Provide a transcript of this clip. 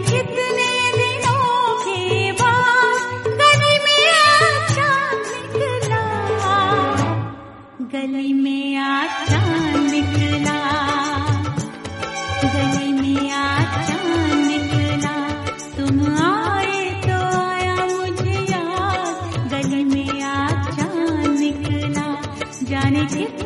कितने दिनों के बाद गली में आज चांद निकला, गली में आज चांद निकला, गली में आज चांद निकला। तुम आए तो आया मुझे याद, गली में आज चांद निकला, जाने कितने